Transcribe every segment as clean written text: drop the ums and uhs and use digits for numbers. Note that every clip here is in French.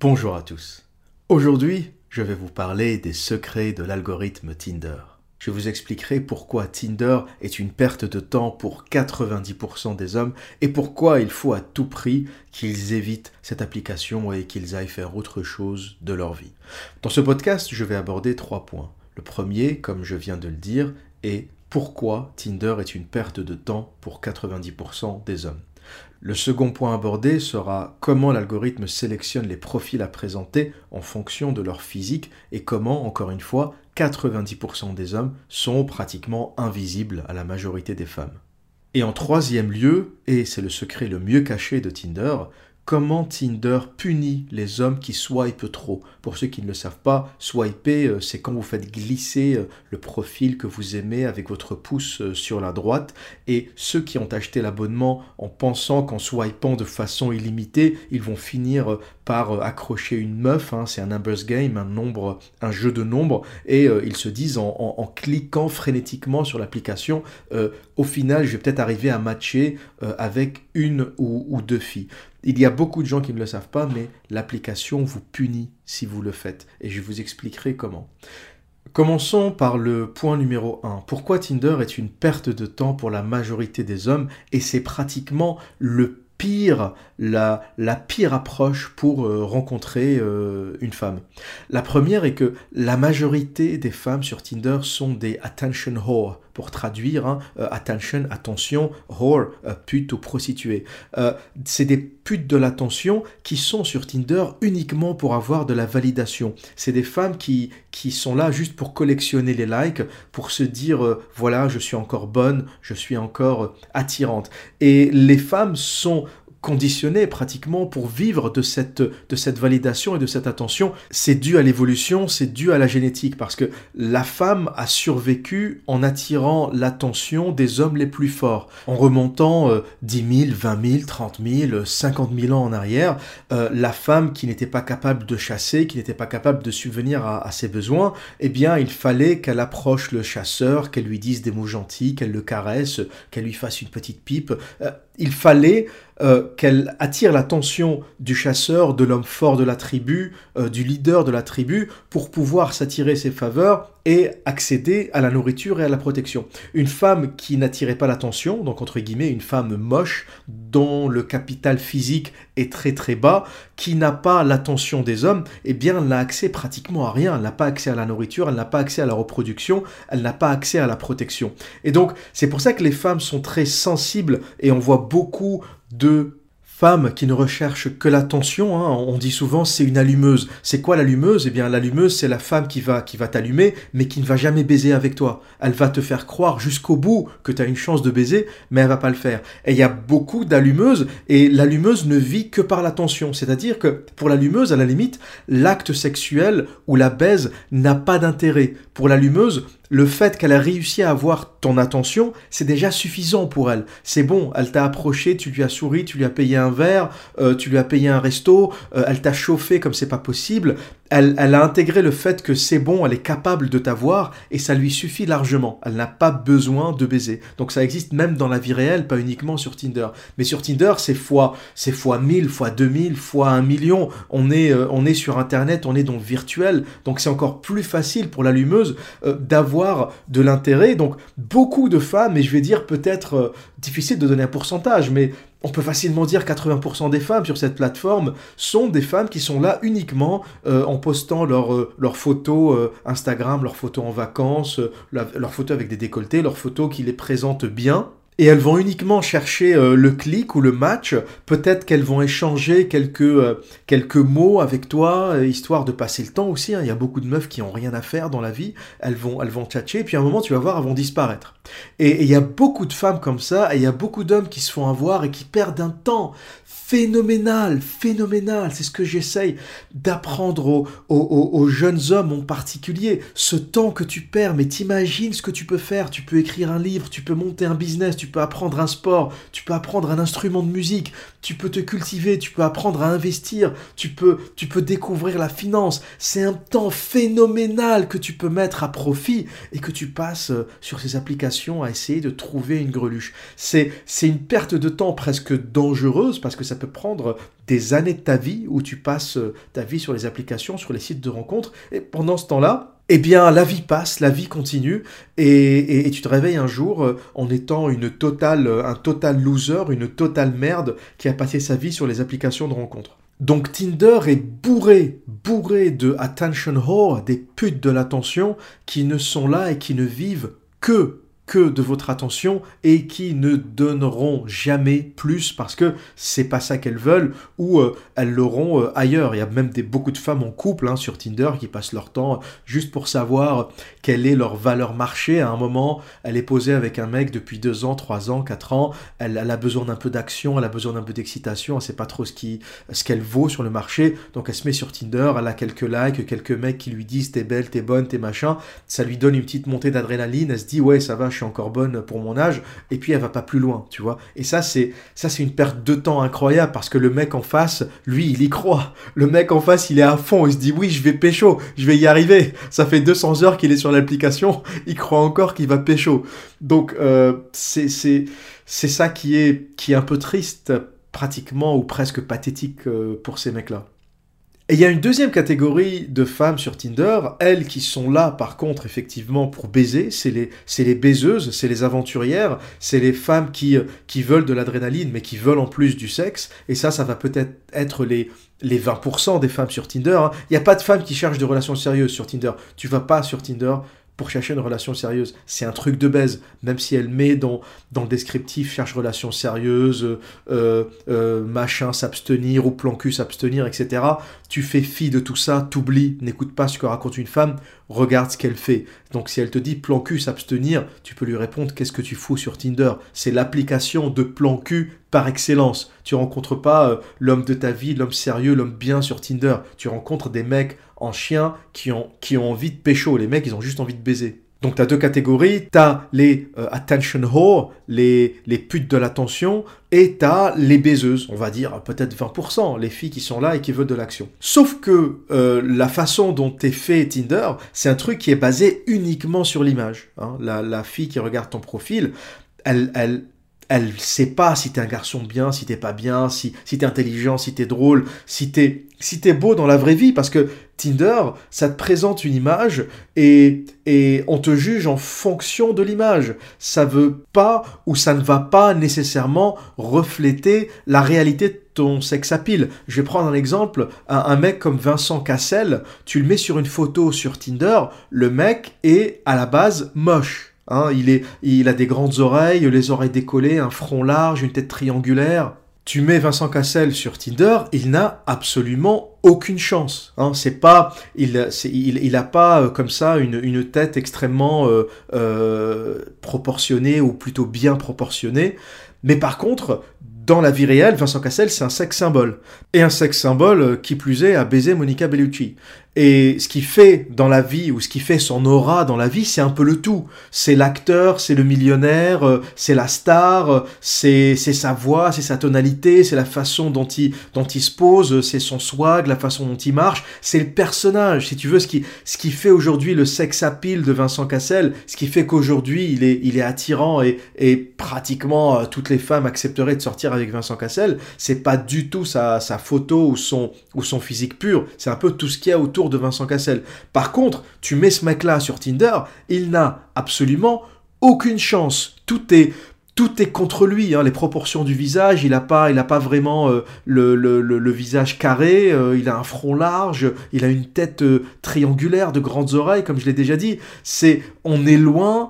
Bonjour à tous. Aujourd'hui, je vais vous parler des secrets de l'algorithme Tinder. Je vous expliquerai pourquoi Tinder est une perte de temps pour 90% des hommes et pourquoi il faut à tout prix qu'ils évitent cette application et qu'ils aillent faire autre chose de leur vie. Dans ce podcast, je vais aborder 3 points. Le premier, comme je viens de le dire, est pourquoi Tinder est une perte de temps pour 90% des hommes. Le second point abordé sera comment l'algorithme sélectionne les profils à présenter en fonction de leur physique et comment, encore une fois, 90% des hommes sont pratiquement invisibles à la majorité des femmes. Et en troisième lieu, et c'est le secret le mieux caché de Tinder, comment Tinder punit les hommes qui swipent trop. Pour ceux qui ne le savent pas, swiper, c'est quand vous faites glisser le profil que vous aimez avec votre pouce sur la droite. Et ceux qui ont acheté l'abonnement en pensant qu'en swipant de façon illimitée, ils vont finir par accrocher une meuf, c'est un numbers game, un jeu de nombres, et ils se disent en cliquant frénétiquement sur l'application, au final, je vais peut-être arriver à matcher avec une ou deux filles. Il y a beaucoup de gens qui ne le savent pas, mais l'application vous punit si vous le faites. Et je vous expliquerai comment. Commençons par le point numéro 1. Pourquoi Tinder est une perte de temps pour la majorité des hommes et c'est pratiquement la pire approche pour rencontrer une femme. La première est que la majorité des femmes sur Tinder sont des attention whore. Pour traduire, attention, whore, pute ou prostituée. C'est des putes de l'attention qui sont sur Tinder uniquement pour avoir de la validation. C'est des femmes qui sont là juste pour collectionner les likes, pour se dire, voilà, je suis encore bonne, je suis encore attirante. Et les femmes sont conditionnées pratiquement pour vivre de cette validation et de cette attention. C'est dû à l'évolution, c'est dû à la génétique, parce que la femme a survécu en attirant l'attention des hommes les plus forts. En remontant 10 000, 20 000, 30 000, 50 000 ans en arrière, la femme qui n'était pas capable de chasser, qui n'était pas capable de subvenir à ses besoins, eh bien, il fallait qu'elle approche le chasseur, qu'elle lui dise des mots gentils, qu'elle le caresse, qu'elle lui fasse une petite pipe. Il fallait qu'elle attire l'attention du chasseur, de l'homme fort de la tribu, du leader de la tribu, pour pouvoir s'attirer ses faveurs et accéder à la nourriture et à la protection. Une femme qui n'attirait pas l'attention, donc entre guillemets une femme moche, dont le capital physique est très très bas, qui n'a pas l'attention des hommes, eh bien elle n'a accès pratiquement à rien. Elle n'a pas accès à la nourriture, elle n'a pas accès à la reproduction, elle n'a pas accès à la protection. Et donc c'est pour ça que les femmes sont très sensibles et on voit beaucoup de femmes qui ne recherchent que l'attention, on dit souvent c'est une allumeuse. C'est quoi l'allumeuse ? Eh bien l'allumeuse c'est la femme qui va t'allumer mais qui ne va jamais baiser avec toi. Elle va te faire croire jusqu'au bout que tu as une chance de baiser mais elle va pas le faire. Et il y a beaucoup d'allumeuses et l'allumeuse ne vit que par l'attention. C'est-à-dire que pour l'allumeuse, à la limite, l'acte sexuel ou la baise n'a pas d'intérêt. Pour l'allumeuse, le fait qu'elle a réussi à avoir ton attention, c'est déjà suffisant pour elle. C'est bon, elle t'a approché, tu lui as souri, tu lui as payé un verre, tu lui as payé un resto, elle t'a chauffé comme c'est pas possible. Elle a intégré le fait que c'est bon, elle est capable de t'avoir et ça lui suffit largement. Elle n'a pas besoin de baiser. Donc ça existe même dans la vie réelle, pas uniquement sur Tinder. Mais sur Tinder, c'est fois 1000, fois 2000, fois 1 million. On est sur Internet, on est donc virtuel. Donc c'est encore plus facile pour l'allumeuse d'avoir de l'intérêt. Donc beaucoup de femmes, et je vais dire peut-être difficile de donner un pourcentage, mais on peut facilement dire 80% des femmes sur cette plateforme sont des femmes qui sont là uniquement en postant leurs photos Instagram, leurs photos en vacances, leurs photos avec des décolletés, leurs photos qui les présentent bien. Et elles vont uniquement chercher le clic ou le match. Peut-être qu'elles vont échanger quelques mots avec toi, histoire de passer le temps aussi. Il y a beaucoup de meufs qui n'ont rien à faire dans la vie. Elles vont tchatcher, et puis à un moment, tu vas voir, elles vont disparaître. Et il y a beaucoup de femmes comme ça, et il y a beaucoup d'hommes qui se font avoir et qui perdent un temps phénoménal. C'est ce que j'essaye d'apprendre aux jeunes hommes en particulier. Ce temps que tu perds, mais t'imagines ce que tu peux faire. Tu peux écrire un livre, tu peux monter un business, tu peux apprendre un sport, tu peux apprendre un instrument de musique, tu peux te cultiver, tu peux apprendre à investir, tu peux découvrir la finance. C'est un temps phénoménal que tu peux mettre à profit et que tu passes sur ces applications à essayer de trouver une greluche. C'est une perte de temps presque dangereuse parce que ça peut prendre des années de ta vie où tu passes ta vie sur les applications, sur les sites de rencontres, et pendant ce temps-là, eh bien, la vie passe, la vie continue, et tu te réveilles un jour en étant un total loser, une totale merde qui a passé sa vie sur les applications de rencontres. Donc Tinder est bourré de attention whore, des putes de l'attention qui ne sont là et qui ne vivent que de votre attention et qui ne donneront jamais plus parce que c'est pas ça qu'elles veulent ou elles l'auront ailleurs. Il y a même beaucoup de femmes en couple sur Tinder qui passent leur temps juste pour savoir quelle est leur valeur marché. À un moment, elle est posée avec un mec depuis 2 ans, 3 ans, 4 ans. Elle a besoin d'un peu d'action, elle a besoin d'un peu d'excitation. Elle sait pas trop ce qu'elle vaut sur le marché. Donc elle se met sur Tinder, elle a quelques likes, quelques mecs qui lui disent t'es belle, t'es bonne, t'es machin. Ça lui donne une petite montée d'adrénaline. Elle se dit ouais ça va, je suis encore bonne pour mon âge, et puis elle va pas plus loin, tu vois. Et ça c'est une perte de temps incroyable parce que le mec en face, lui, il y croit. Le mec en face, il est à fond, il se dit oui, je vais pécho, je vais y arriver. Ça fait 200 heures qu'il est sur l'application, il croit encore qu'il va pécho. Donc c'est ça qui est un peu triste, pratiquement ou presque pathétique pour ces mecs-là. Et il y a une deuxième catégorie de femmes sur Tinder, elles qui sont là par contre effectivement pour baiser, c'est les baiseuses, c'est les aventurières, c'est les femmes qui veulent de l'adrénaline mais qui veulent en plus du sexe, et ça va peut-être être les 20% des femmes sur Tinder. Il n'y a pas de femmes qui cherchent de relations sérieuses sur Tinder, tu vas pas sur Tinder pour chercher une relation sérieuse. C'est un truc de baise, même si elle met dans le descriptif cherche relation sérieuse, machin s'abstenir ou plan cul s'abstenir, etc. Tu fais fi de tout ça, t'oublies, n'écoute pas ce que raconte une femme, regarde ce qu'elle fait. Donc si elle te dit plan cul s'abstenir, tu peux lui répondre qu'est-ce que tu fous sur Tinder. C'est l'application de plan cul par excellence. Tu rencontres pas l'homme de ta vie, l'homme sérieux, l'homme bien sur Tinder. Tu rencontres des mecs en chien qui ont envie de pécho. Les mecs, ils ont juste envie de baiser. Donc, tu as 2 catégories. Tu as les attention whore, les putes de l'attention, et tu as les baiseuses, on va dire peut-être 20%, les filles qui sont là et qui veulent de l'action. Sauf que la façon dont est fait Tinder, c'est un truc qui est basé uniquement sur l'image. La fille qui regarde ton profil, elle sait pas si t'es un garçon bien, si t'es pas bien, si t'es intelligent, si t'es drôle, si t'es beau dans la vraie vie, parce que Tinder, ça te présente une image et on te juge en fonction de l'image. Ça veut pas ou ça ne va pas nécessairement refléter la réalité de ton sex appeal. Je vais prendre un exemple, un mec comme Vincent Cassel, tu le mets sur une photo sur Tinder, le mec est à la base moche. Il a des grandes oreilles, les oreilles décollées, un front large, une tête triangulaire. Tu mets Vincent Cassel sur Tinder, il n'a absolument aucune chance. Il a pas comme ça une tête extrêmement proportionnée ou plutôt bien proportionnée. Mais par contre, dans la vie réelle, Vincent Cassel, c'est un sex symbole. Et un sex symbole, qui plus est, a baisé Monica Bellucci. Et ce qui fait dans la vie, ou ce qui fait son aura dans la vie, c'est un peu le tout. C'est l'acteur, c'est le millionnaire, c'est la star, c'est sa voix, c'est sa tonalité, c'est la façon dont il se pose, c'est son swag, la façon dont il marche, c'est le personnage. Si tu veux, ce qui fait aujourd'hui le sex appeal de Vincent Cassel, ce qui fait qu'aujourd'hui il est attirant et pratiquement toutes les femmes accepteraient de sortir avec Vincent Cassel, c'est pas du tout sa photo ou son physique pur, c'est un peu tout ce qu'il y a autour de Vincent Cassel. Par contre, tu mets ce mec-là sur Tinder, il n'a absolument aucune chance. Tout est contre lui, les proportions du visage, il a pas vraiment le visage carré, il a un front large, il a une tête triangulaire, de grandes oreilles, comme je l'ai déjà dit. On est loin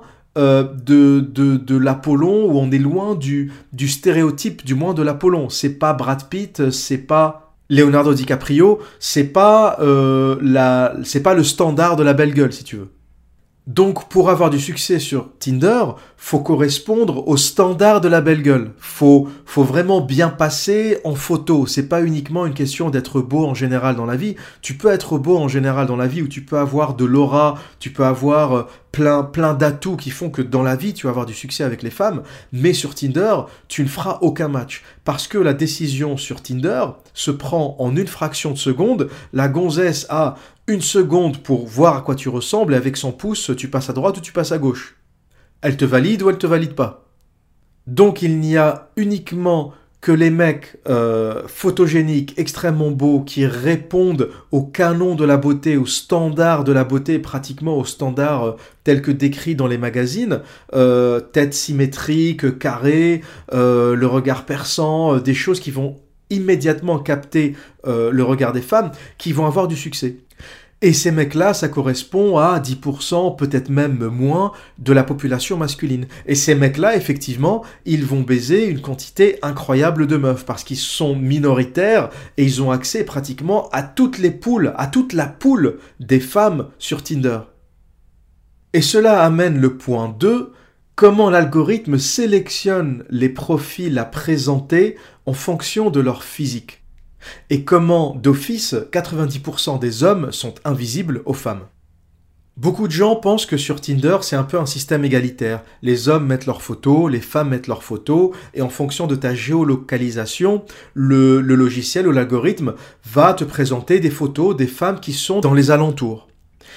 de l'Apollon, ou on est loin du stéréotype, du moins de l'Apollon. C'est pas Brad Pitt, c'est pas Leonardo DiCaprio, c'est pas le standard de la belle gueule, si tu veux. Donc, pour avoir du succès sur Tinder, faut correspondre aux standards de la belle gueule. Faut vraiment bien passer en photo. C'est pas uniquement une question d'être beau en général dans la vie. Tu peux être beau en général dans la vie, ou tu peux avoir de l'aura, tu peux avoir plein d'atouts qui font que dans la vie, tu vas avoir du succès avec les femmes. Mais sur Tinder, tu ne feras aucun match. Parce que la décision sur Tinder se prend en une fraction de seconde. La gonzesse a une seconde pour voir à quoi tu ressembles, et avec son pouce, tu passes à droite ou tu passes à gauche. Elle te valide ou elle te valide pas. Donc il n'y a uniquement que les mecs photogéniques, extrêmement beaux, qui répondent au canon de la beauté, au standard de la beauté, pratiquement au standard tel que décrit dans les magazines, tête symétrique, carrée, le regard perçant, des choses qui vont immédiatement capter le regard des femmes, qui vont avoir du succès. Et ces mecs-là, ça correspond à 10%, peut-être même moins, de la population masculine. Et ces mecs-là, effectivement, ils vont baiser une quantité incroyable de meufs, parce qu'ils sont minoritaires, et ils ont accès pratiquement à toutes les poules, à toute la poule des femmes sur Tinder. Et cela amène le point 2, comment l'algorithme sélectionne les profils à présenter en fonction de leur physique. Et comment, d'office, 90% des hommes sont invisibles aux femmes. Beaucoup de gens pensent que sur Tinder, c'est un peu un système égalitaire. Les hommes mettent leurs photos, les femmes mettent leurs photos, et en fonction de ta géolocalisation, le logiciel ou l'algorithme va te présenter des photos des femmes qui sont dans les alentours.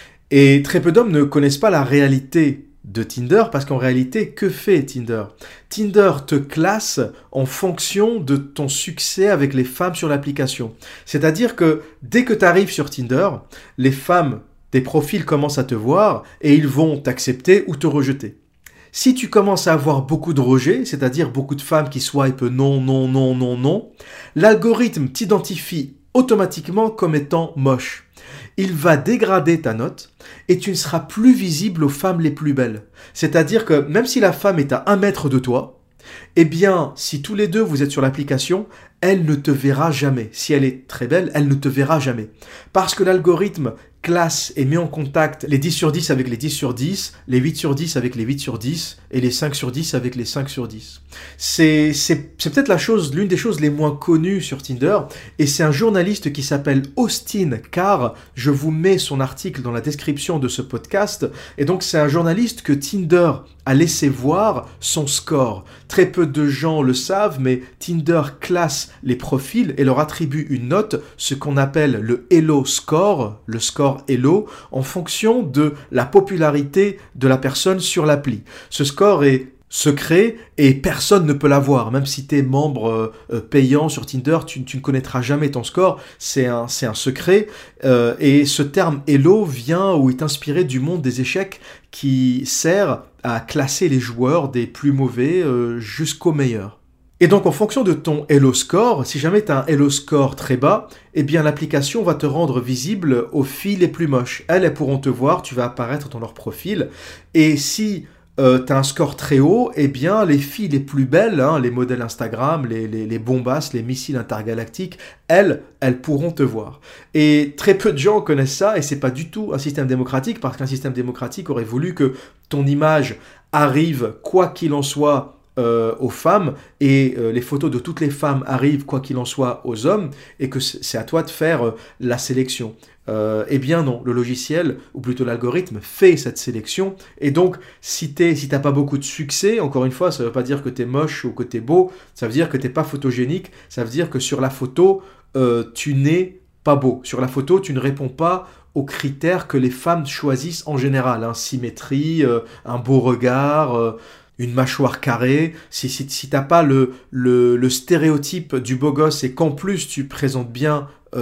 Et très peu d'hommes ne connaissent pas la réalité de Tinder, parce qu'en réalité, que fait Tinder ? Tinder te classe en fonction de ton succès avec les femmes sur l'application. C'est-à-dire que dès que tu arrives sur Tinder, les femmes, tes profils commencent à te voir et ils vont t'accepter ou te rejeter. Si tu commences à avoir beaucoup de rejets, c'est-à-dire beaucoup de femmes qui swipent non, non, non, non, non, l'algorithme t'identifie automatiquement comme étant moche. Il va dégrader ta note et tu ne seras plus visible aux femmes les plus belles. C'est-à-dire que même si la femme est à 1 mètre de toi, eh bien, si tous les deux vous êtes sur l'application, elle ne te verra jamais. Si elle est très belle, elle ne te verra jamais. Parce que l'algorithme classe et met en contact les 10 sur 10 avec les 10 sur 10, les 8 sur 10 avec les 8 sur 10 et les 5 sur 10 avec les 5 sur 10. C'est peut-être l'une des choses les moins connues sur Tinder, et c'est un journaliste qui s'appelle Austin Carr. Je vous mets son article dans la description de ce podcast. Et donc c'est un journaliste que Tinder a laissé voir son score. Très peu de gens le savent, mais Tinder classe les profils et leur attribue une note, ce qu'on appelle le Elo score, le score Elo, en fonction de la popularité de la personne sur l'appli. Ce score est secret et personne ne peut l'avoir. Même si tu es membre payant sur Tinder, tu ne connaîtras jamais ton score. C'est un secret. Et ce terme Elo vient ou est inspiré du monde des échecs, qui sert à classer les joueurs des plus mauvais jusqu'aux meilleurs. Et donc, en fonction de ton Elo score, si jamais tu as un Elo score très bas, eh bien l'application va te rendre visible aux filles les plus moches. Elles pourront te voir, tu vas apparaître dans leur profil. Et si tu as un score très haut, eh bien les filles les plus belles, les modèles Instagram, les bombasses, les missiles intergalactiques, elles pourront te voir. Et très peu de gens connaissent ça, et c'est pas du tout un système démocratique, parce qu'un système démocratique aurait voulu que ton image arrive, quoi qu'il en soit, aux femmes, et les photos de toutes les femmes arrivent, quoi qu'il en soit, aux hommes, et que c'est à toi de faire la sélection. Eh bien non, le logiciel, ou plutôt l'algorithme, fait cette sélection, et donc si t'as pas beaucoup de succès, encore une fois, ça veut pas dire que t'es moche ou que t'es beau, ça veut dire que t'es pas photogénique, ça veut dire que sur la photo, tu n'es pas beau. Sur la photo, tu ne réponds pas aux critères que les femmes choisissent en général, symétrie, un beau regard, une mâchoire carrée. Si t'as pas le stéréotype du beau gosse et qu'en plus tu présentes bien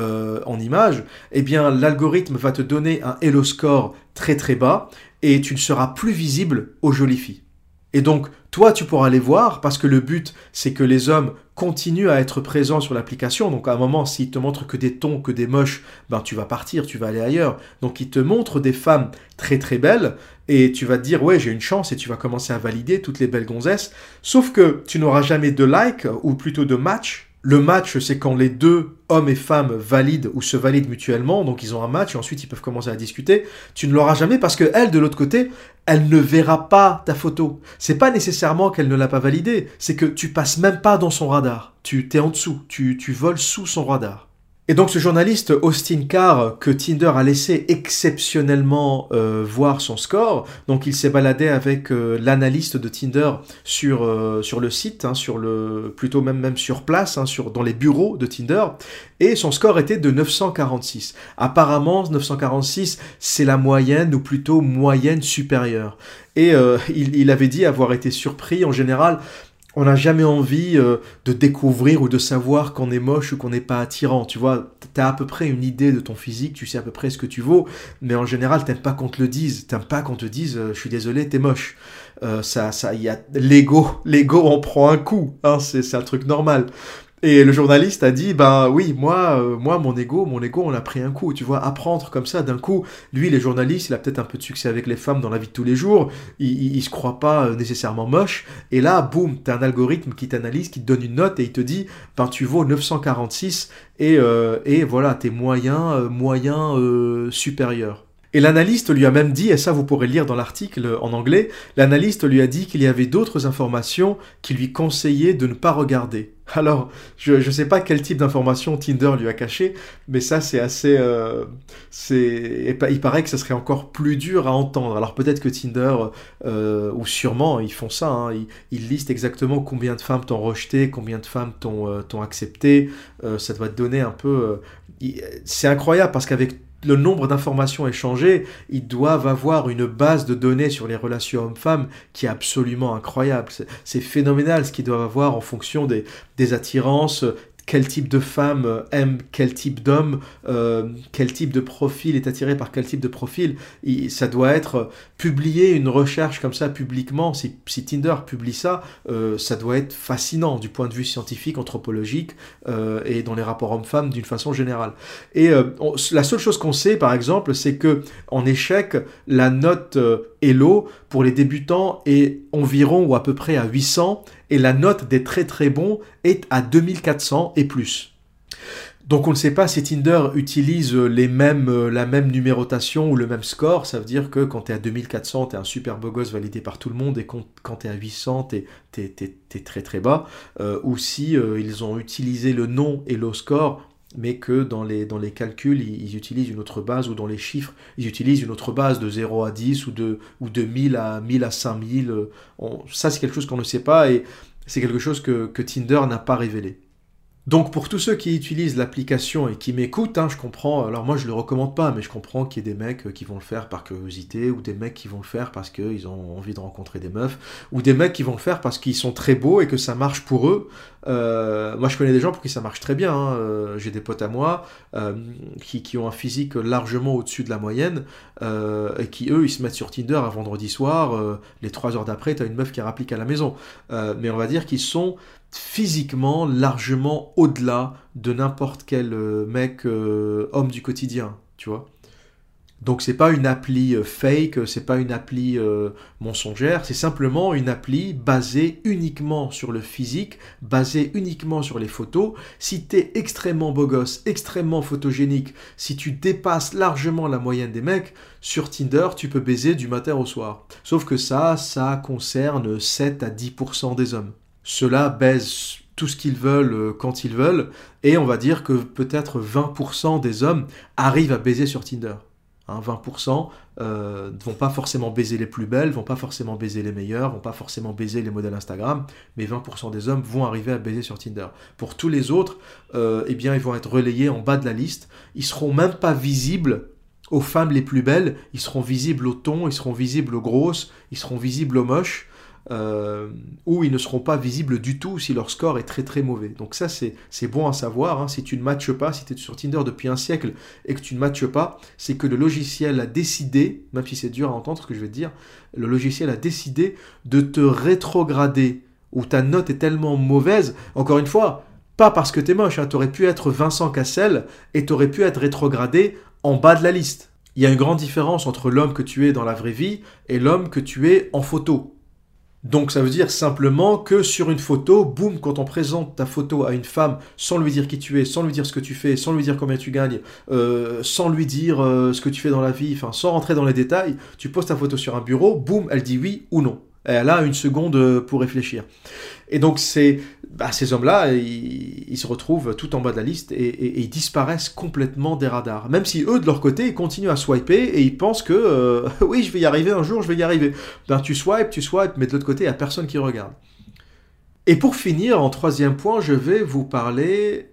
en image, eh bien l'algorithme va te donner un Elo score très très bas et tu ne seras plus visible aux jolies filles. Et donc toi tu pourras les voir, parce que le but c'est que les hommes continuent à être présents sur l'application. Donc à un moment, s'ils te montrent que des tons, que des moches, tu vas partir, tu vas aller ailleurs. Donc ils te montrent des femmes très très belles et tu vas te dire ouais, j'ai une chance, et tu vas commencer à valider toutes les belles gonzesses. Sauf que tu n'auras jamais de like, ou plutôt de match. Le match, c'est quand les deux, hommes et femmes, valident ou se valident mutuellement, donc ils ont un match et ensuite ils peuvent commencer à discuter. Tu ne l'auras jamais parce que elle, de l'autre côté, elle ne verra pas ta photo. C'est pas nécessairement qu'elle ne l'a pas validée, c'est que tu passes même pas dans son radar. Tu t'es en dessous, tu voles sous son radar. Et donc ce journaliste Austin Carr, que Tinder a laissé exceptionnellement voir son score, donc il s'est baladé avec l'analyste de Tinder sur le site, hein, plutôt même sur place, hein, dans les bureaux de Tinder, et son score était de 946. Apparemment 946 c'est la moyenne, ou plutôt moyenne supérieure. Et il avait dit avoir été surpris. En général, on n'a jamais envie de découvrir ou de savoir qu'on est moche ou qu'on n'est pas attirant. Tu vois, t'as à peu près une idée de ton physique, tu sais à peu près ce que tu vaux, mais en général, t'aimes pas qu'on te le dise. T'aimes pas qu'on te dise, je suis désolé, t'es moche. Il y a l'ego en prend un coup, hein, c'est un truc normal. Et le journaliste a dit, ben oui, moi, mon ego, on a pris un coup, tu vois, apprendre comme ça d'un coup. Lui, les journalistes, il a peut-être un peu de succès avec les femmes dans la vie de tous les jours, il se croit pas nécessairement moche, et là, boum, t'as un algorithme qui t'analyse, qui te donne une note, et il te dit, ben tu vaux 946, et voilà, t'es moyen supérieur. Et l'analyste lui a même dit, et ça vous pourrez lire dans l'article en anglais, l'analyste lui a dit qu'il y avait d'autres informations qui lui conseillaient de ne pas regarder. Alors, je ne sais pas quel type d'informations Tinder lui a caché, mais ça c'est assez... il paraît que ça serait encore plus dur à entendre. Alors peut-être que Tinder, ou sûrement, ils font ça, hein, ils listent exactement combien de femmes t'ont rejeté, combien de femmes t'ont accepté, ça doit te donner un peu... c'est incroyable parce qu'avec le nombre d'informations échangées, ils doivent avoir une base de données sur les relations hommes-femmes qui est absolument incroyable. C'est phénoménal ce qu'ils doivent avoir en fonction des attirances, quel type de femme aime quel type d'homme, quel type de profil est attiré par quel type de profil. Ça doit être publier une recherche comme ça publiquement, si Tinder publie ça, ça doit être fascinant du point de vue scientifique, anthropologique, et dans les rapports hommes-femmes d'une façon générale. Et la seule chose qu'on sait, par exemple, c'est que en échec, la note Elo pour les débutants est environ ou à peu près à 800, et la note des très très bons est à 2400 et plus. Donc on ne sait pas si Tinder utilise la même numérotation ou le même score. Ça veut dire que quand tu es à 2400, tu es un super beau gosse validé par tout le monde, et quand tu es à 800, tu es très très bas. Ou si ils ont utilisé le nom et le score, mais que dans les calculs, ils utilisent une autre base, ou dans les chiffres, ils utilisent une autre base de 0 à 10 ou de 1000 à 5000. Ça, c'est quelque chose qu'on ne sait pas, et c'est quelque chose que Tinder n'a pas révélé. Donc pour tous ceux qui utilisent l'application et qui m'écoutent, hein, je comprends, alors moi je ne le recommande pas, mais je comprends qu'il y ait des mecs qui vont le faire par curiosité, ou des mecs qui vont le faire parce qu'ils ont envie de rencontrer des meufs, ou des mecs qui vont le faire parce qu'ils sont très beaux et que ça marche pour eux. Moi je connais des gens pour qui ça marche très bien, hein. J'ai des potes à moi qui ont un physique largement au-dessus de la moyenne, et qui eux ils se mettent sur Tinder un vendredi soir, les 3 heures d'après t'as une meuf qui rapplique à la maison. Mais on va dire qu'ils sont physiquement largement au-delà de n'importe quel mec homme du quotidien, tu vois. Donc c'est pas une appli fake, c'est pas une appli mensongère, c'est simplement une appli basée uniquement sur le physique, basée uniquement sur les photos. Si t'es extrêmement beau gosse, extrêmement photogénique, si tu dépasses largement la moyenne des mecs, sur Tinder, tu peux baiser du matin au soir. Sauf que ça concerne 7 à 10% des hommes. Ceux-là baisent tout ce qu'ils veulent quand ils veulent, et on va dire que peut-être 20% des hommes arrivent à baiser sur Tinder. Hein, 20% ne vont pas forcément baiser les plus belles, vont pas forcément baiser les meilleures, vont pas forcément baiser les modèles Instagram, mais 20% des hommes vont arriver à baiser sur Tinder. Pour tous les autres, eh bien, ils vont être relayés en bas de la liste. Ils seront même pas visibles aux femmes les plus belles, ils seront visibles aux tons, ils seront visibles aux grosses, ils seront visibles aux moches. Ou ils ne seront pas visibles du tout si leur score est très très mauvais. Donc ça c'est bon à savoir, hein. Si tu ne matches pas, si tu es sur Tinder depuis un siècle et que tu ne matches pas, c'est que le logiciel a décidé, même si c'est dur à entendre ce que je vais te dire, le logiciel a décidé de te rétrograder, ou ta note est tellement mauvaise, encore une fois, pas parce que t'es moche, hein. T'aurais pu être Vincent Cassel et t'aurais pu être rétrogradé en bas de la liste. Il y a une grande différence entre l'homme que tu es dans la vraie vie et l'homme que tu es en photo. Donc ça veut dire simplement que sur une photo, boum, quand on présente ta photo à une femme sans lui dire qui tu es, sans lui dire ce que tu fais, sans lui dire combien tu gagnes, sans lui dire ce que tu fais dans la vie, enfin sans rentrer dans les détails, tu poses ta photo sur un bureau, boum, elle dit oui ou non. Elle a une seconde pour réfléchir. Et donc ces hommes-là, ils se retrouvent tout en bas de la liste et ils disparaissent complètement des radars. Même si eux, de leur côté, ils continuent à swiper et ils pensent que oui, je vais y arriver un jour, je vais y arriver. Ben tu swipes, mais de l'autre côté, il n'y a personne qui regarde. Et pour finir, en troisième point, je vais vous parler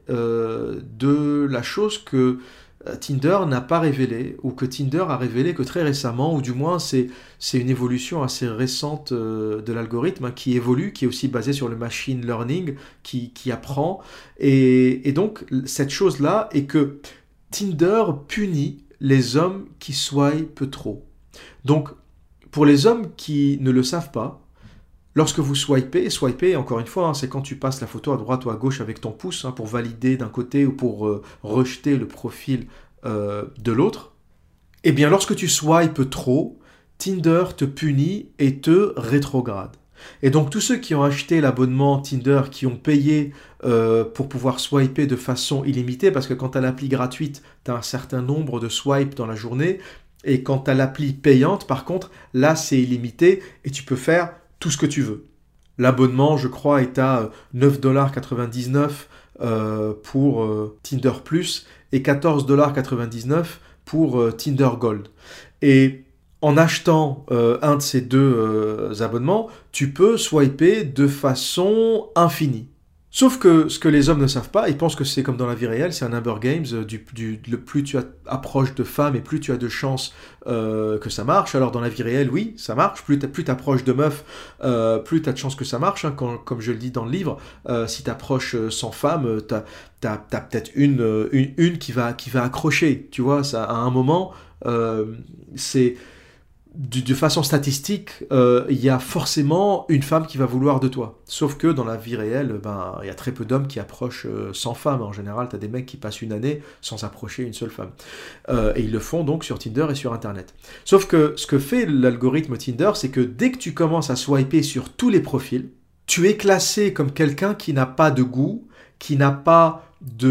de la chose que Tinder n'a pas révélé, ou que Tinder a révélé que très récemment, ou du moins c'est une évolution assez récente de l'algorithme, hein, qui évolue, qui est aussi basé sur le machine learning, qui apprend. Et donc cette chose-là est que Tinder punit les hommes qui swipent trop. Donc pour les hommes qui ne le savent pas, lorsque vous swipez, encore une fois, hein, c'est quand tu passes la photo à droite ou à gauche avec ton pouce, hein, pour valider d'un côté ou pour rejeter le profil de l'autre. Eh bien, lorsque tu swipes trop, Tinder te punit et te rétrograde. Et donc, tous ceux qui ont acheté l'abonnement Tinder, qui ont payé pour pouvoir swiper de façon illimitée, parce que quand tu as l'appli gratuite, tu as un certain nombre de swipes dans la journée, et quand tu as l'appli payante, par contre, là, c'est illimité, et tu peux faire tout ce que tu veux. L'abonnement, je crois, est à 9,99$ pour Tinder Plus et 14,99$ pour Tinder Gold. Et en achetant un de ces deux abonnements, tu peux swiper de façon infinie. Sauf que ce que les hommes ne savent pas, ils pensent que c'est comme dans la vie réelle, c'est un number games, le plus tu approches de femmes et plus tu as de chances que ça marche. Alors dans la vie réelle, oui, ça marche, plus tu approches de meufs, plus tu as de chances que ça marche, hein, comme je le dis dans le livre. Si tu approches 100 femmes, tu as peut-être une qui va accrocher, tu vois, ça, à un moment, c'est... De façon statistique, il y a forcément une femme qui va vouloir de toi. Sauf que dans la vie réelle, il y a très peu d'hommes qui approchent 100 femmes. En général, tu as des mecs qui passent une année sans approcher une seule femme. Et ils le font donc sur Tinder et sur Internet. Sauf que ce que fait l'algorithme Tinder, c'est que dès que tu commences à swiper sur tous les profils, tu es classé comme quelqu'un qui n'a pas de goût, qui n'a pas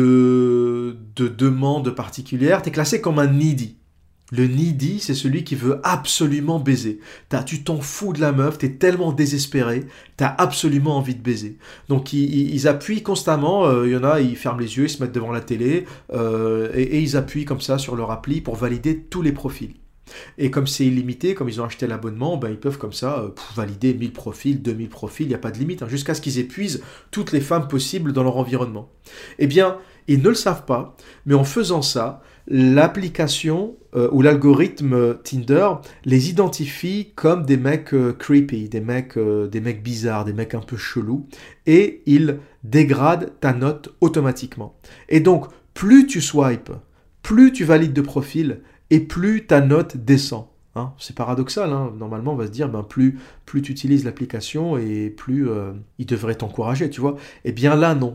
de demande particulière. Tu es classé comme un needy. Le needy, c'est celui qui veut absolument baiser. Tu t'en fous de la meuf, t'es tellement désespéré, t'as absolument envie de baiser. Donc ils appuient constamment, il y en a, ils ferment les yeux, ils se mettent devant la télé, et ils appuient comme ça sur leur appli pour valider tous les profils. Et comme c'est illimité, comme ils ont acheté l'abonnement, ils peuvent comme ça valider 1000 profils, 2000 profils, il n'y a pas de limite, hein, jusqu'à ce qu'ils épuisent toutes les femmes possibles dans leur environnement. Eh bien, ils ne le savent pas, mais en faisant ça, l'application ou l'algorithme Tinder les identifie comme des mecs creepy, des mecs bizarres, des mecs un peu chelous, et il dégrade ta note automatiquement. Et donc, plus tu swipes, plus tu valides de profil, et plus ta note descend. Hein, c'est paradoxal, hein. Normalement on va se dire plus tu utilises l'application et plus il devrait t'encourager, tu vois. Eh bien là non.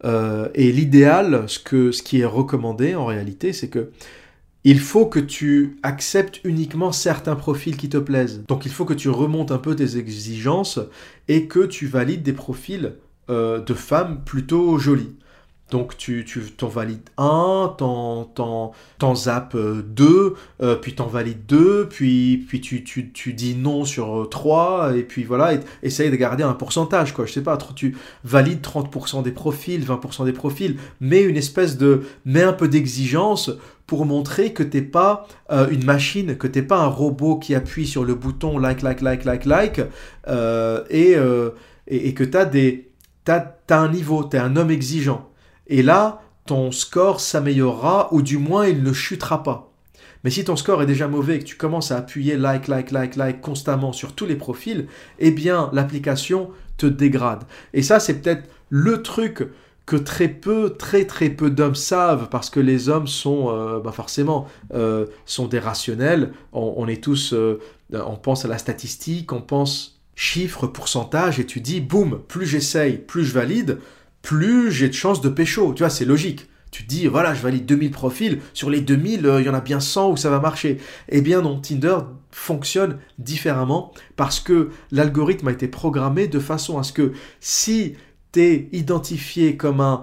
Et l'idéal, ce qui est recommandé en réalité, c'est que il faut que tu acceptes uniquement certains profils qui te plaisent. Donc il faut que tu remontes un peu tes exigences et que tu valides des profils de femmes plutôt jolies. Donc tu t'en valides un, t'en zappes deux, puis t'en valides deux, puis tu dis non sur trois, et puis voilà, essaye de garder un pourcentage, quoi. Je sais pas, tu valides 30% des profils, 20% des profils, mets un peu d'exigence pour montrer que t'es pas une machine, que t'es pas un robot qui appuie sur le bouton like, et que t'as un niveau, t'es un homme exigeant. Et là, ton score s'améliorera, ou du moins il ne chutera pas. Mais si ton score est déjà mauvais et que tu commences à appuyer like constamment sur tous les profils, eh bien l'application te dégrade. Et ça, c'est peut-être le truc que très peu d'hommes savent, parce que les hommes sont forcément sont des rationnels. On est tous, on pense à la statistique, on pense chiffres, pourcentage, et tu dis boum, plus j'essaye, plus je valide, plus j'ai de chances de pécho. Tu vois, c'est logique. Tu te dis, voilà, je valide 2000 profils, sur les 2000, il y en a bien 100 où ça va marcher. Eh bien non, Tinder fonctionne différemment parce que l'algorithme a été programmé de façon à ce que si tu es identifié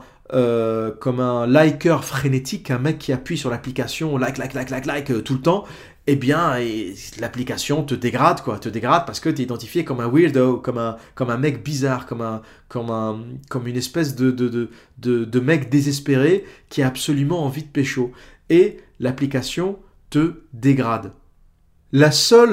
comme un liker frénétique, un mec qui appuie sur l'application, like, tout le temps, eh bien, l'application te dégrade, quoi, te dégrade parce que tu es identifié comme un weirdo, comme un mec bizarre, comme une espèce de mec désespéré qui a absolument envie de pécho. Et l'application te dégrade. Le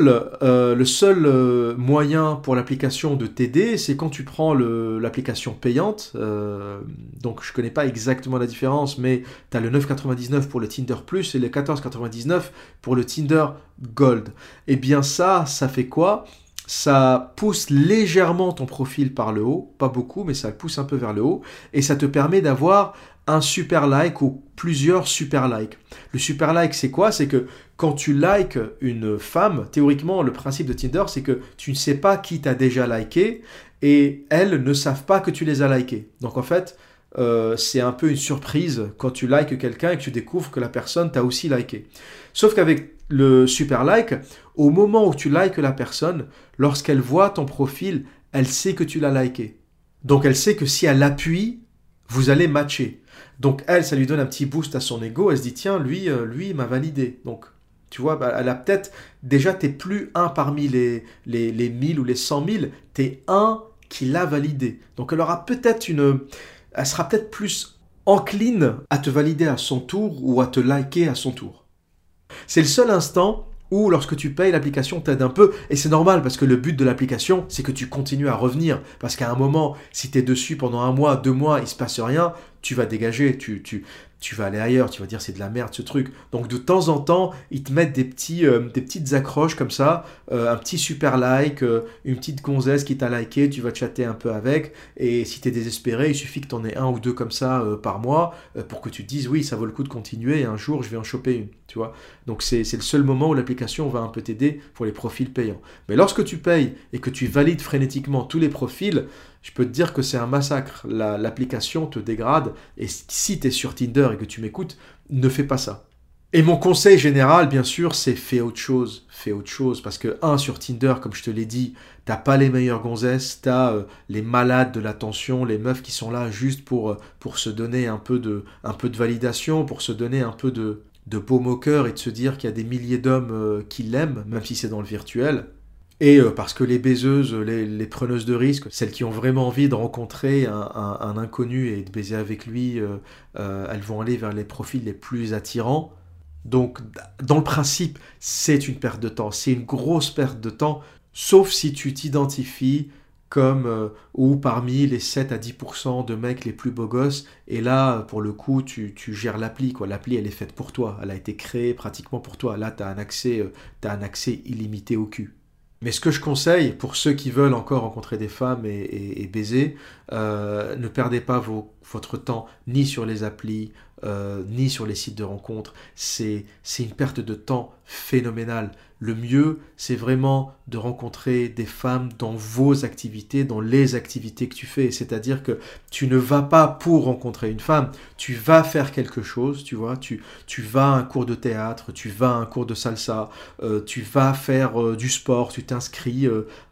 seul moyen pour l'application de t'aider, c'est quand tu prends l'application payante. Donc je connais pas exactement la différence, mais tu as le 9,99 pour le Tinder Plus et le 14,99 pour le Tinder Gold. Et bien ça fait quoi? Ça pousse légèrement ton profil par le haut, pas beaucoup, mais ça le pousse un peu vers le haut, et ça te permet d'avoir un super like ou plusieurs super likes. Le super like, c'est quoi? C'est que quand tu likes une femme, théoriquement, le principe de Tinder, c'est que tu ne sais pas qui t'a déjà liké et elles ne savent pas que tu les as likés. Donc en fait, c'est un peu une surprise quand tu likes quelqu'un et que tu découvres que la personne t'a aussi liké. Sauf qu'avec le super like, au moment où tu likes la personne, lorsqu'elle voit ton profil, elle sait que tu l'as liké. Donc elle sait que si elle appuie, vous allez matcher. Donc elle, ça lui donne un petit boost à son ego. Elle se dit, tiens, lui, il m'a validé. Donc, tu vois, elle a peut-être... Déjà, t'es plus un parmi les 1000 ou les 100 000. T'es un qui l'a validé. Donc, elle sera peut-être plus encline à te valider à son tour ou à te liker à son tour. C'est le seul instant où, lorsque tu payes, l'application t'aide un peu. Et c'est normal, parce que le but de l'application, c'est que tu continues à revenir. Parce qu'à un moment, si tu es dessus pendant 1 mois, 2 mois, il ne se passe rien, tu vas dégager, tu vas aller ailleurs, tu vas dire c'est de la merde ce truc. Donc de temps en temps, ils te mettent des petites accroches comme ça, un petit super like, une petite gonzesse qui t'a liké, tu vas chatter un peu avec, et si tu es désespéré, il suffit que tu en aies 1 ou 2 comme ça par mois, pour que tu te dises oui, ça vaut le coup de continuer, et un jour je vais en choper une, tu vois. Donc c'est le seul moment où l'application va un peu t'aider pour les profils payants. Mais lorsque tu payes et que tu valides frénétiquement tous les profils, je peux te dire que c'est un massacre. L'application te dégrade. Et si tu es sur Tinder et que tu m'écoutes, ne fais pas ça. Et mon conseil général, bien sûr, c'est fais autre chose. Fais autre chose. Parce que, sur Tinder, comme je te l'ai dit, t'as pas les meilleures gonzesses, t'as les malades de l'attention, les meufs qui sont là juste pour se donner un peu de validation, pour se donner un peu de baume au cœur et de se dire qu'il y a des milliers d'hommes qui l'aiment, même si c'est dans le virtuel. Et parce que les baiseuses, les preneuses de risques, celles qui ont vraiment envie de rencontrer un inconnu et de baiser avec lui, elles vont aller vers les profils les plus attirants. Donc, dans le principe, c'est une perte de temps. C'est une grosse perte de temps, sauf si tu t'identifies comme ou parmi les 7 à 10% de mecs les plus beaux gosses. Et là, pour le coup, tu gères l'appli, quoi. L'appli, elle est faite pour toi. Elle a été créée pratiquement pour toi. Là, tu as un accès illimité au cul. Mais ce que je conseille pour ceux qui veulent encore rencontrer des femmes et baiser, ne perdez pas votre temps ni sur les applis, ni sur les sites de rencontres. C'est une perte de temps phénoménale. Le mieux, c'est vraiment de rencontrer des femmes dans vos activités, dans les activités que tu fais. C'est-à-dire que tu ne vas pas pour rencontrer une femme, tu vas faire quelque chose, tu vois. Tu vas à un cours de théâtre, tu vas à un cours de salsa, tu vas faire du sport, tu t'inscris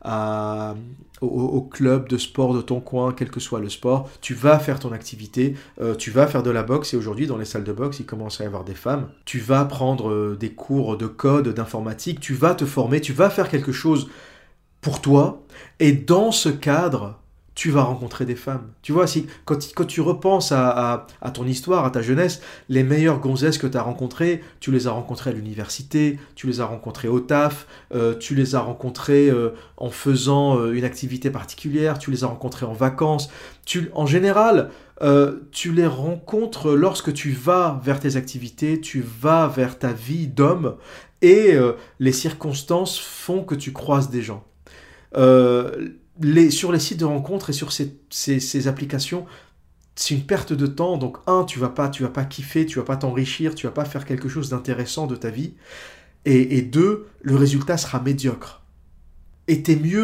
au club de sport de ton coin, quel que soit le sport, tu vas faire ton activité, tu vas faire de la boxe, et aujourd'hui dans les salles de boxe, il commence à y avoir des femmes, tu vas prendre des cours de code, d'informatique, tu vas te former, tu vas faire quelque chose pour toi, et dans ce cadre, tu vas rencontrer des femmes. Tu vois, quand tu repenses à ton histoire, à ta jeunesse, les meilleures gonzesses que tu as rencontrées, tu les as rencontrées à l'université, tu les as rencontrées au taf, tu les as rencontrées en faisant une activité particulière, tu les as rencontrées en vacances. En général, tu les rencontres lorsque tu vas vers tes activités, tu vas vers ta vie d'homme, et les circonstances font que tu croises des gens. Sur les sites de rencontres et sur ces applications, c'est une perte de temps. Donc, tu vas pas kiffer, tu vas pas t'enrichir, tu vas pas faire quelque chose d'intéressant de ta vie. Et 2, le résultat sera médiocre. Et t'es mieux,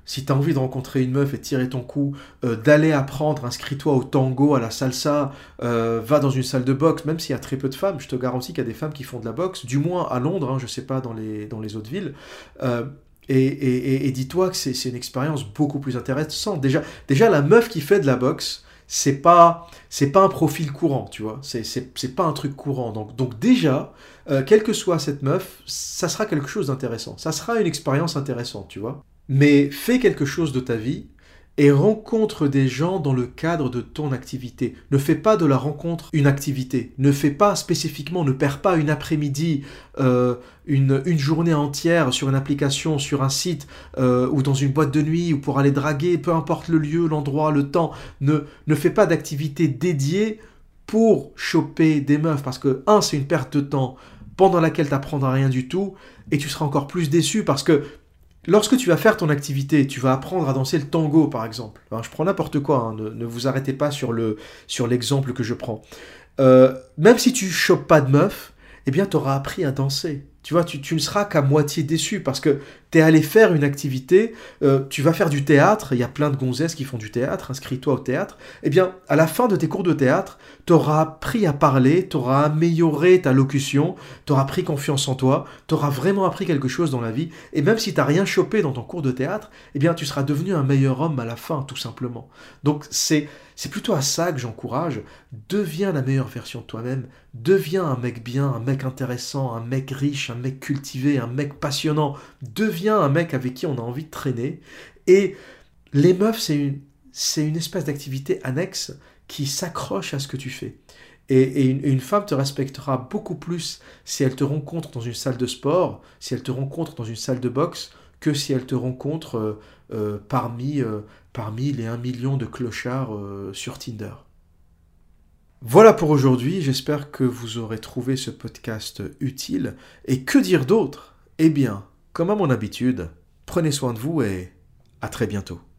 Si tu as envie de rencontrer une meuf et de tirer ton coup, d'aller apprendre, inscris-toi au tango, à la salsa, va dans une salle de boxe, même s'il y a très peu de femmes, je te garantis qu'il y a des femmes qui font de la boxe, du moins à Londres, hein, je ne sais pas dans les autres villes. Euh, et dis-toi que c'est une expérience beaucoup plus intéressante. Déjà, la meuf qui fait de la boxe, c'est pas un profil courant, tu vois. C'est pas un truc courant. Donc déjà, quelle que soit cette meuf, ça sera quelque chose d'intéressant. Ça sera une expérience intéressante, tu vois. Mais fais quelque chose de ta vie et rencontre des gens dans le cadre de ton activité. Ne fais pas de la rencontre une activité. Ne fais pas spécifiquement, ne perds pas une après-midi, une journée entière sur une application, sur un site, ou dans une boîte de nuit, ou pour aller draguer, peu importe le lieu, l'endroit, le temps. Ne fais pas d'activité dédiée pour choper des meufs. Parce que, c'est une perte de temps pendant laquelle tu n'apprendras rien du tout, et tu seras encore plus déçu parce que lorsque tu vas faire ton activité, tu vas apprendre à danser le tango, par exemple. Alors, je prends n'importe quoi, hein, ne vous arrêtez pas sur l'exemple que je prends. Même si tu chopes pas de meuf, eh bien, tu auras appris à danser. Tu vois, tu ne seras qu'à moitié déçu parce que tu es allé faire une activité, tu vas faire du théâtre, il y a plein de gonzesses qui font du théâtre, inscris-toi au théâtre. Eh bien, à la fin de tes cours de théâtre, tu auras appris à parler, tu auras amélioré ta locution, tu auras pris confiance en toi, tu auras vraiment appris quelque chose dans la vie. Et même si tu n'as rien chopé dans ton cours de théâtre, eh bien, tu seras devenu un meilleur homme à la fin, tout simplement. Donc, c'est plutôt à ça que j'encourage. Deviens la meilleure version de toi-même. Deviens un mec bien, un mec intéressant, un mec riche, un mec cultivé, un mec passionnant. Deviens un mec avec qui on a envie de traîner. Et les meufs, c'est une espèce d'activité annexe qui s'accroche à ce que tu fais. Et une femme te respectera beaucoup plus si elle te rencontre dans une salle de sport, si elle te rencontre dans une salle de boxe, que si elle te rencontre parmi les 1 million de clochards sur Tinder. Voilà pour aujourd'hui, j'espère que vous aurez trouvé ce podcast utile. Et que dire d'autre ? Eh bien, comme à mon habitude, prenez soin de vous et à très bientôt.